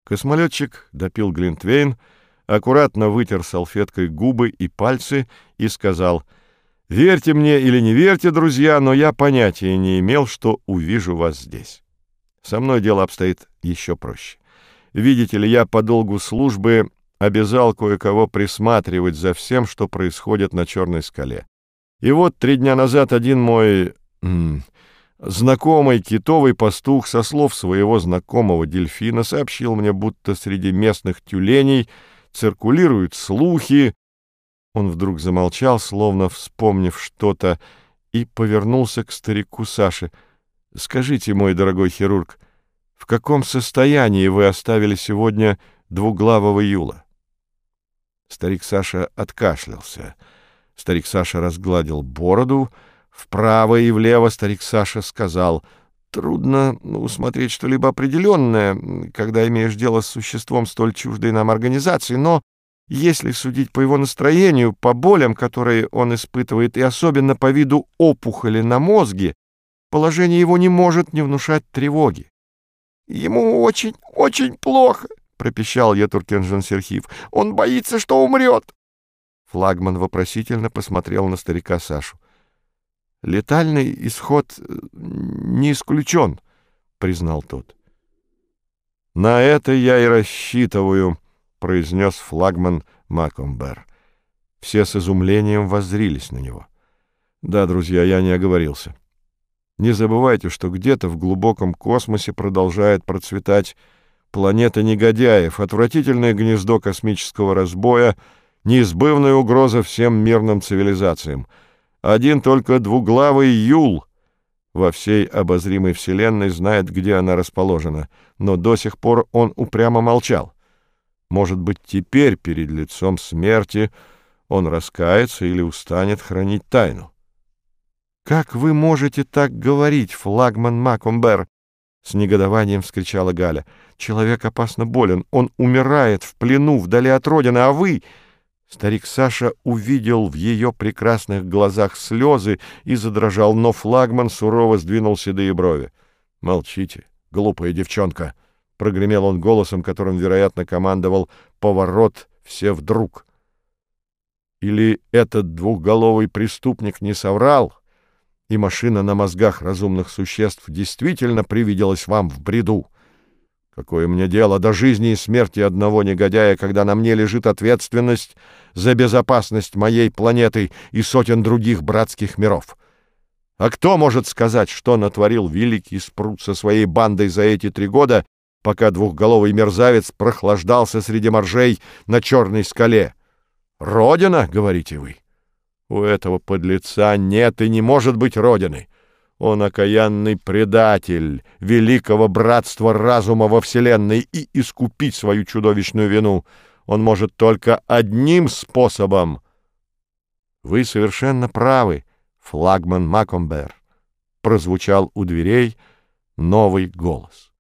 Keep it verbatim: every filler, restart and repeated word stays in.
Космолетчик допил глинтвейн, аккуратно вытер салфеткой губы и пальцы и сказал: «Верьте мне или не верьте, друзья, но я понятия не имел, что увижу вас здесь. Со мной дело обстоит еще проще. Видите ли, я по долгу службы обязал кое-кого присматривать за всем, что происходит на Черной скале. И вот три дня назад один мой м, знакомый китовый пастух со слов своего знакомого дельфина сообщил мне, будто среди местных тюленей циркулируют слухи». Он вдруг замолчал, словно вспомнив что-то, и повернулся к старику Саше. «Скажите, мой дорогой хирург, в каком состоянии вы оставили сегодня двуглавого Юла?» Старик Саша откашлялся. Старик Саша разгладил бороду. Вправо и влево старик Саша сказал: «Трудно усмотреть что-либо определенное, когда имеешь дело с существом столь чуждой нам организации, но если судить по его настроению, по болям, которые он испытывает, и особенно по виду опухоли на мозге, положение его не может не внушать тревоги». «Ему очень, очень плохо», — пропищал Етуркенжен-Серхиев. «Он боится, что умрет». Флагман вопросительно посмотрел на старика Сашу. «Летальный исход не исключен», — признал тот. «На это я и рассчитываю», — произнес флагман Макомбер. Все с изумлением воззрились на него. «Да, друзья, я не оговорился. Не забывайте, что где-то в глубоком космосе продолжает процветать планета негодяев, отвратительное гнездо космического разбоя, неизбывная угроза всем мирным цивилизациям. Один только двуглавый Юл во всей обозримой вселенной знает, где она расположена, но до сих пор он упрямо молчал. Может быть, теперь перед лицом смерти он раскается или устанет хранить тайну». «Как вы можете так говорить, флагман Макомбер?» — с негодованием вскричала Галя. «Человек опасно болен, он умирает в плену, вдали от родины, а вы...» Старик Саша увидел в ее прекрасных глазах слезы и задрожал, но флагман сурово сдвинул седые брови. «Молчите, глупая девчонка!» — прогремел он голосом, которым, вероятно, командовал поворот все вдруг. «Или этот двухголовый преступник не соврал, и машина на мозгах разумных существ действительно привиделась вам в бреду? Какое мне дело до жизни и смерти одного негодяя, когда на мне лежит ответственность за безопасность моей планеты и сотен других братских миров? А кто может сказать, что натворил великий Спрут со своей бандой за эти три года, пока двухголовый мерзавец прохлаждался среди моржей на Черной скале? Родина, говорите вы? У этого подлеца нет и не может быть родины. Он окаянный предатель великого братства разума во Вселенной, и искупить свою чудовищную вину он может только одним способом». «Вы совершенно правы, флагман Макомбер», — прозвучал у дверей новый голос.